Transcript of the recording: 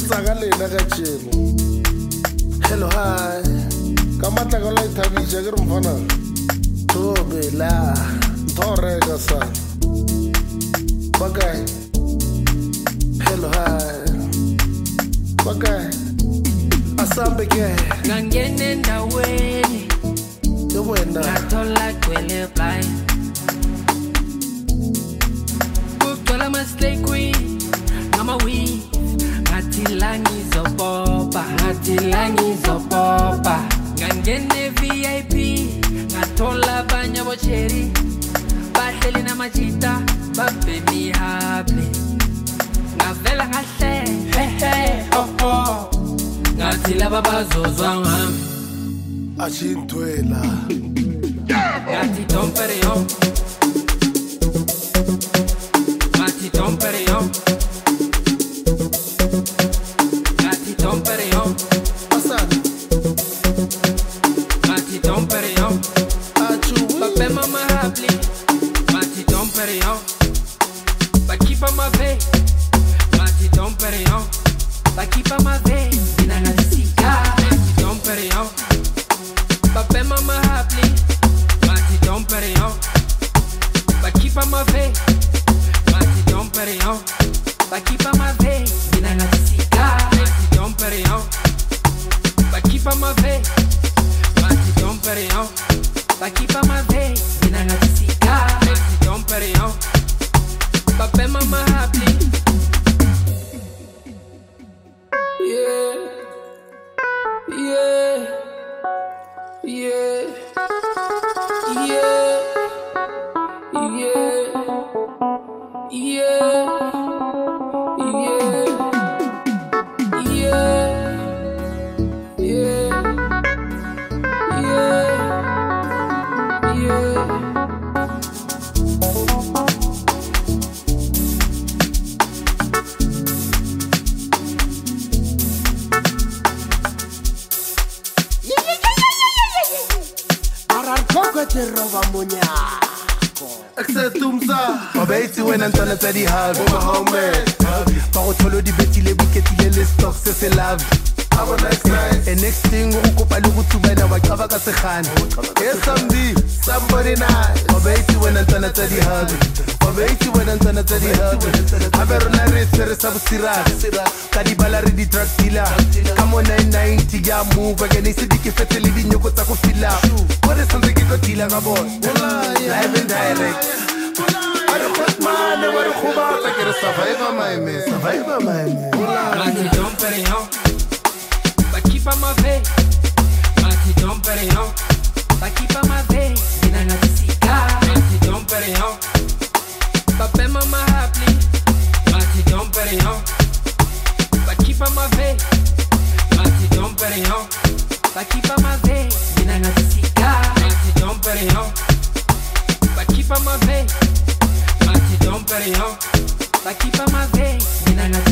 sagalena ka tšeno. Hello, hi. Ka matla ka la ithabisa ke re mfana. Thobela. Thoreka sana. Bakae. Hello, hi. Bakae. Asambe ke. Ngangene ndaweni. Yewena. Ngathola kwele blind. Kugcwala ama-slay queen. Ngama-weave. Ngatilangi zopopa. Ngangene VIP. Ngathola abanye abocheri. Bahleli namajita. Babhemi hable. Ngavela ngahle. Hehe. Oh. Ngathi laba bazozwa ngami. Ashintwela. Ngathi dompere yo. Ngathi dompere yo. Ngathi dompere yo. Asana. Ngathi dompere yo. Achu. Pape mama happy. Ngathi dompere yo. Bakipa mave. Ngathi dompere yo. Bakipa mave. Ina ngatsika. Ngathi dompere yo. Pape mama happy. Ngathi dompere yo. Bakipa mave. Ngathi dompere yo. Bakipa mave. Ina ngatsika. Ngathi dompere yo. Bakipa mave. Ngathi dompere yo. Bakipa mave. Ina ngatsika. Ngathi dompere yo. Pape mama happy. Yeah. Te roba monyako. Exetumsa. Mabaiti wena ntwana tsa di hub. My homemade. Ba go tholo di betile buketile le stock se se love. Abo nice. And next thing go kopa le go tsubela wa qaba ka segane. Yes somebody nice. Mabaiti wena ntwana tsa di hub. Mabaiti wena ntwana tsa di hub. Habe rona re tsere sa bosira. Ka di bala re di drug dealer. Come on 990 ya move again ise di ke fetele di nyoko tsa go fila. What is something you got dealer ka boy? Live and direct. I don't want money, what a kuba, I get a survivor, my man. Survivor, my man. Ngathi dompere yo. Bakipa mave. Ngathi dompere yo. Bakipa mave. Ina ngatsika. Ngathi dompere yo. Pape mama happy. Ngathi dompere yo. Bakipa mave. Ngathi dompere yo. Bakipa mave. Ina ngatsika. Ngathi dompere yo. Bakipa mave. Ngathi dompere yo. Bakipa mave. Ina ngatsika.